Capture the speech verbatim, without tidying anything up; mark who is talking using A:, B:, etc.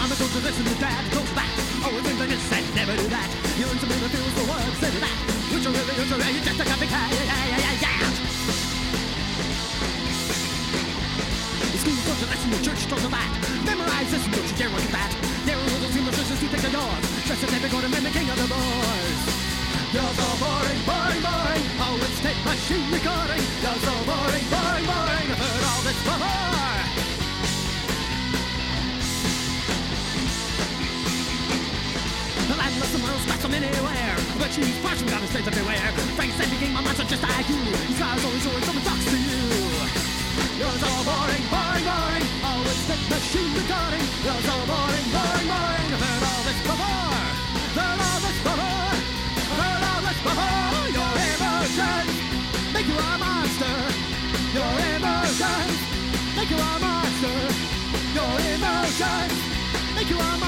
A: I'm going to listen to that, goes back. Always think like this and never do that. You're into me that feels the words, say that. Which are really, you're really just a copycat. Yeah, yeah, yeah, yeah. The school don't you listen to church, talk to that. Memorize this, don't you dare look at that. There are little team of sisters who take the doors. Dress as never gonna be the king of the boys. You're so boring, boring, boring. Always tape machine recording. You're so boring, boring, boring. I've heard all this before. The landless and miles back from anywhere. But she's far from gonna stay to beware. Frank said he gave my monster just like you. His cars always showing someone talks to you. You're so boring, boring, boring. Always tape machine recording. You're so boring, boring, boring. I've heard all this before. Heard all this before. Heard all this before. Your emotions make you a monster. Your emotions make you a monster. Your emotions make you a monster.